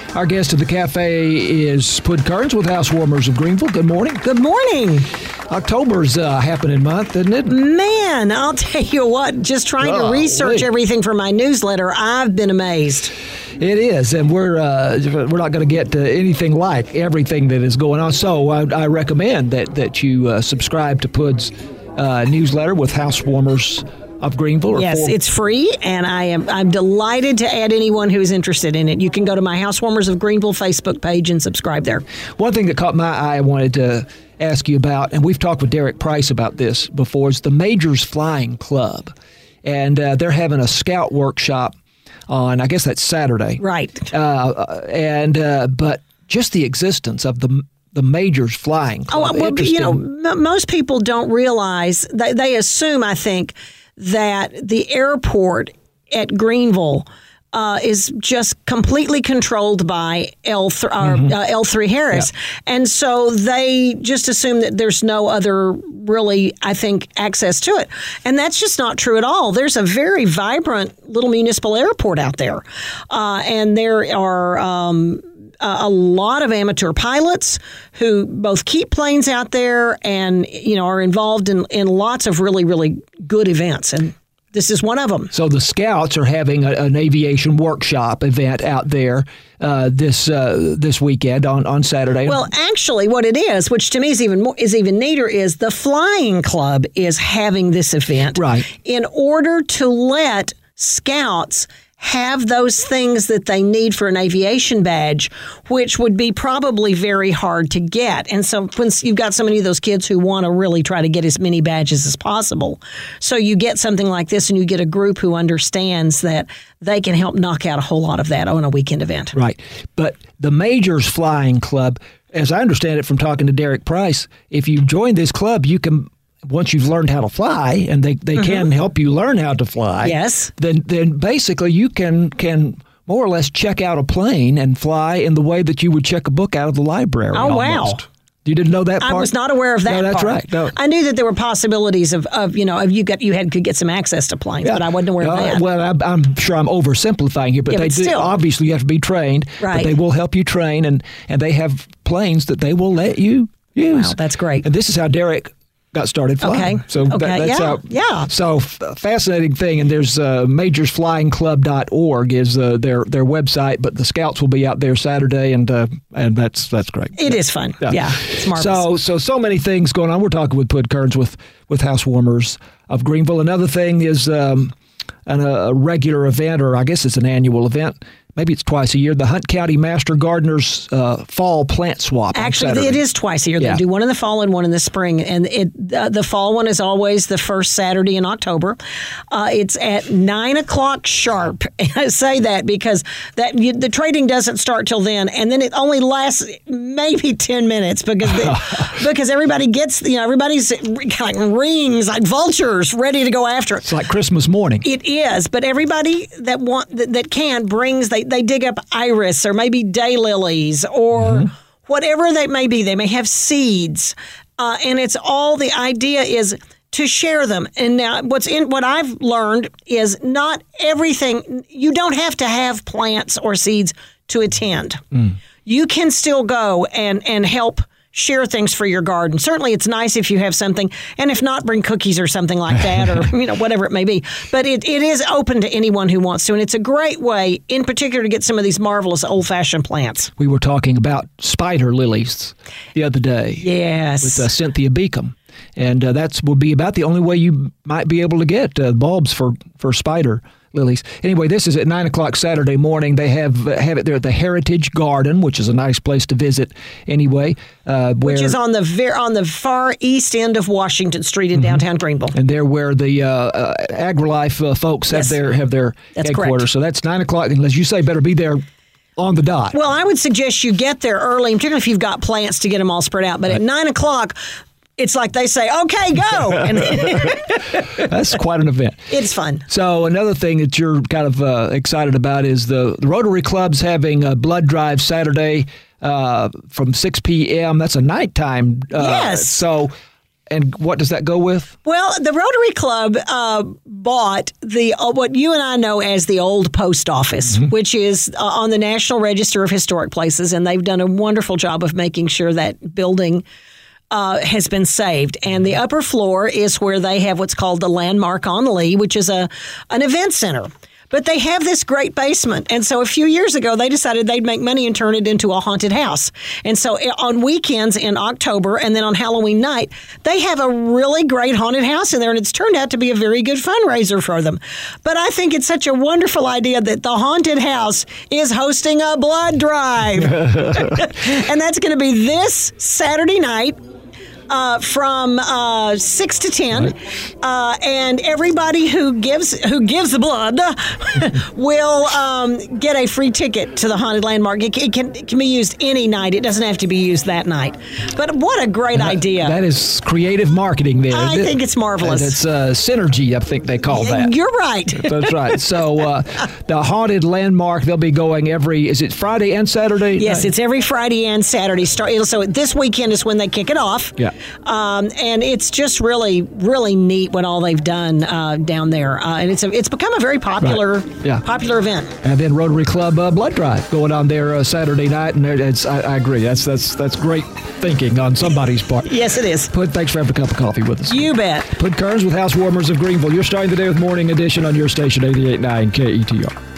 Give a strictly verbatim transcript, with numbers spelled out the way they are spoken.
Our guest at the cafe is Pud Kearns with Housewarmers of Greenville. Good morning. Good morning. October's a happening month, isn't it? Man, I'll tell you what, just trying Oh, to research wait. everything for my newsletter, I've been amazed. It is, and we're uh, we're not going to get to anything like everything that is going on. So I, I recommend that that you uh, subscribe to Pud's uh, newsletter with Housewarmers of Greenville. Or Yes, for- it's free, and I am I'm delighted to add anyone who's interested in it. You can go to my Housewarmers of Greenville Facebook page and subscribe there. One thing that caught my eye I wanted to ask you about, and we've talked with Derek Price about this before, is the Majors Flying Club. And uh, they're having a scout workshop on, I guess that's Saturday. Right. Uh, and uh, but just the existence of the the Majors Flying Club. Oh, well, Interesting. you know, m- most people don't realize, they, they assume, I think, that the airport at Greenville uh, is just completely controlled by L th- Mm-hmm. or, uh, L three Harris. Yeah. And so they just assume that there's no other really, I think, access to it. And that's just not true at all. There's a very vibrant little municipal airport out there. Uh, and there are um, a, a lot of amateur pilots who both keep planes out there and, you know, are involved in, in lots of really, really good events. And this is one of them. So the Scouts are having a, an aviation workshop event out there uh, this uh, this weekend on, on Saturday. Well, actually, what it is, which to me is even more, is even neater, is the Flying Club is having this event, Right. in order to let Scouts have those things that they need for an aviation badge, which would be probably very hard to get. And so when you've got so many of those kids who want to really try to get as many badges as possible, so you get something like this and you get a group who understands that they can help knock out a whole lot of that on a weekend event. Right. But the Majors Flying Club, as I understand it from talking to Derek Price, if you join this club, you can, once you've learned how to fly, and they, they mm-hmm. can help you learn how to fly, yes, then then basically you can can more or less check out a plane and fly in the way that you would check a book out of the library. Oh, almost. wow. You didn't know that part? I was not aware of that No, that's part. right. No. I knew that there were possibilities of, of you know, of you got you had could get some access to planes, yeah. but I wasn't aware uh, of that. Well, I'm, I'm sure I'm oversimplifying here, but yeah, they but do. Still. Obviously, you have to be trained, right. but they will help you train, and, and they have planes that they will let you use. Wow, that's great. And this is how Derek got started flying. Okay. So okay. that, that's yeah. how. Yeah. So f- fascinating thing, and there's uh, majors flying club dot org is uh, their their website, but the Scouts will be out there Saturday, and uh, and that's that's great. It yeah. is fun. Yeah. yeah, it's marvelous. So so so many things going on. We're talking with Pud Kearns with with Housewarmers of Greenville. Another thing is um, an, a regular event, or I guess it's an annual event. Maybe it's twice a year. The Hunt County Master Gardeners uh, Fall Plant Swap. Actually, it is twice a year. Yeah. They do one in the fall and one in the spring. And it uh, the fall one is always the first Saturday in October. Uh, it's at nine o'clock sharp. And I say that because that you, the trading doesn't start till then, and then it only lasts maybe ten minutes because the, because everybody gets you know everybody's like rings like vultures ready to go after it. It's like Christmas morning. It is, but everybody that want that, that can brings they. They dig up iris or maybe daylilies or mm-hmm. whatever they may be. They may have seeds, uh, and it's all the idea is to share them. And now, what's in what I've learned is not everything. You don't have to have plants or seeds to attend. Mm. You can still go and and help. Share things for your garden. Certainly, it's nice if you have something, and if not, bring cookies or something like that, or you know whatever it may be. But it, it is open to anyone who wants to, and it's a great way, in particular, to get some of these marvelous old-fashioned plants. We were talking about spider lilies the other day. Yes, with uh, Cynthia Beacom, and uh, that would be about the only way you might be able to get uh, bulbs for for spider lilies. Anyway, this is at nine o'clock Saturday morning. They have uh, have it there at the Heritage Garden, which is a nice place to visit anyway. Uh, where, which is on the ver- on the far east end of Washington Street in mm-hmm. downtown Greenville. And there where the uh, uh, AgriLife uh, folks yes. have their, have their that's headquarters. Correct. So that's nine o'clock. And as you say, better be there on the dot. Well, I would suggest you get there early, particularly if you've got plants to get them all spread out. But right. at nine o'clock, it's like they say, okay, go. And that's quite an event. It's fun. So another thing that you're kind of uh, excited about is the, the Rotary Club's having a blood drive Saturday uh, from six p.m. That's a nighttime. Uh, yes. So and what does that go with? Well, the Rotary Club uh, bought the uh, what you and I know as the old post office, mm-hmm. which is uh, on the National Register of Historic Places, and they've done a wonderful job of making sure that building uh, has been saved. And the upper floor is where they have what's called the Landmark on Lee, which is a an event center. But they have this great basement. And so a few years ago, they decided they'd make money and turn it into a haunted house. And so on weekends in October and then on Halloween night, they have a really great haunted house in there. And it's turned out to be a very good fundraiser for them. But I think it's such a wonderful idea that the haunted house is hosting a blood drive. And that's going to be this Saturday night. Uh, from uh, six to ten, right. uh, and everybody who gives who gives the blood will um, get a free ticket to the Haunted Landmark. It, it, can, it can be used any night. It doesn't have to be used that night. But what a great that, idea! That is creative marketing there. I it, think it's marvelous. It's uh, synergy, I think they call that. You're right. That's right. So uh, the Haunted Landmark, they'll be going every, is it Friday and Saturday? Yes, night? It's every Friday and Saturday. Start, so this weekend is when they kick it off. Yeah. Um, and it's just really, really neat what all they've done uh, down there, uh, and it's a, it's become a very popular, right. yeah. popular event. And then Rotary Club uh, blood drive going on there uh, Saturday night, and it's, I, I agree, that's that's that's great thinking on somebody's part. Yes, it is. Pud, thanks for having a cup of coffee with us. You bet. Pud Kearns with House Warmers of Greenville. You're starting the day with Morning Edition on your station eighty-eight point nine K E T R.